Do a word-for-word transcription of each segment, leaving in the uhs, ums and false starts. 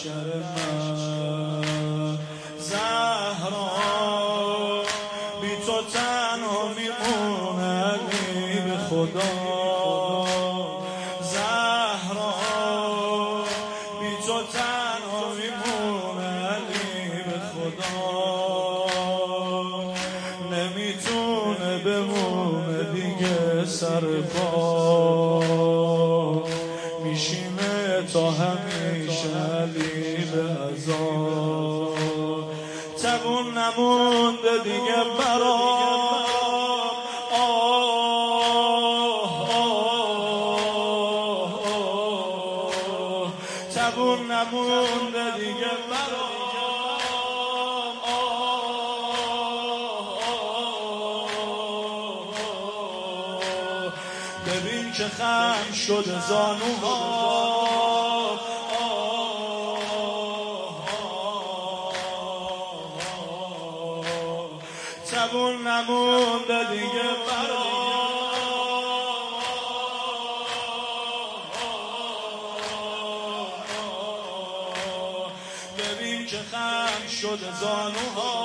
لشکر من زهرا بی تو تنها میمونه علی به خدا زهرا بی تو تنها میمونه علی به خدا نمیتونه بمونه دیگه سر پا میشینه تا همیشه علی به عذاب تبون نمونده دیگه برام آه آه آه تبون نمونده دیگه برام آه آه ببین که خم شده زانوها تبون نمونده دیگه برام ببین که خم شده زانوها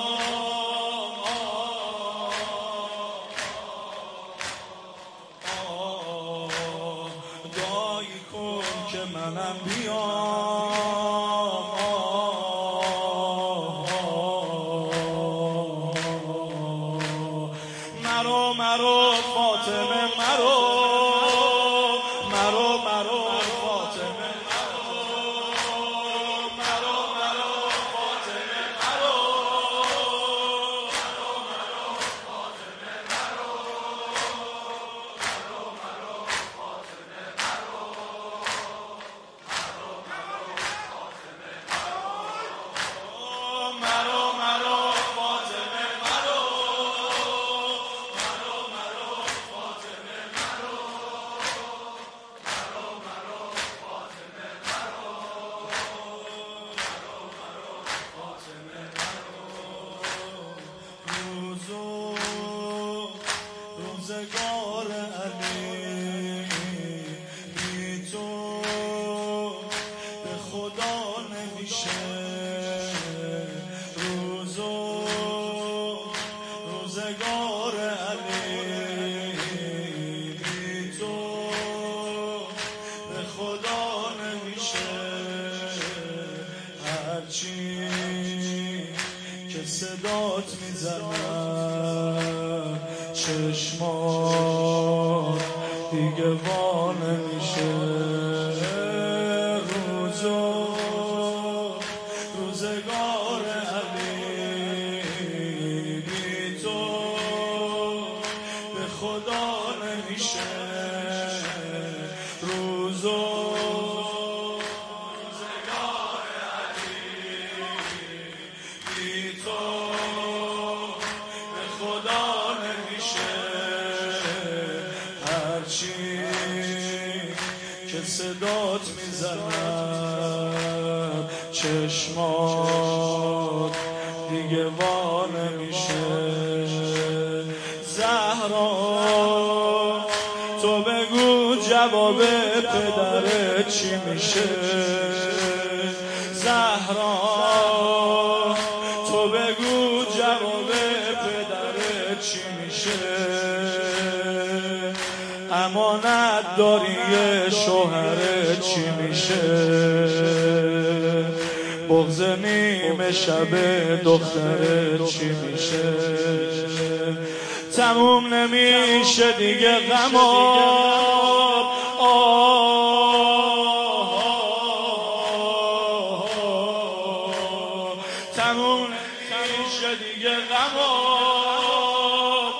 دعایی کن که منم بیام مرو مرو فاطمه مرو مرو مرو فاطمه مرو مرو فاطمه مرو مرو مرو فاطمه مرو مرو مرو فاطمه مرو مرو مرو فاطمه مرو روزگار علی بی تو به خدا نمیشه روزو روزگار علی بی تو به خدا نمیشه هرچی که صدات میزنم چشمان دیگه وا نمیشه روزو روزگار علی بی تو به خدا نمیشه روزو روزگار علی بی تو به خدا نمیشه هرچی که صدات میزنم چشمات دیگه وا نمیشه زهرا تو بگو جواب پدرت چی میشه زهرا تو بگو جواب پدرت چی میشه امانت داری شوهرت چی میشه بغض نیمه شب دخترت چی میشه تموم نمیشه دیگه غمات تموم نمیشه دیگه غمات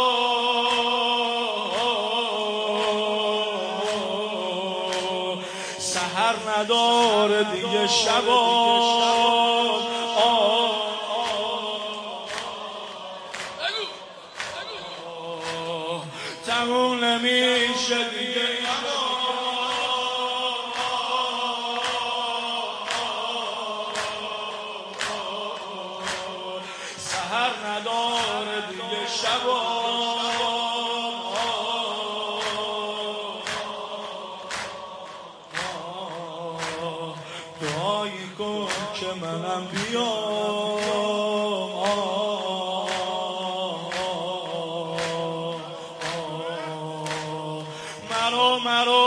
سحر نداره دیگه شبات تموم نمیشه دیگه سحر نداره دیگه شبات دعایی منم بیام. مرو مرو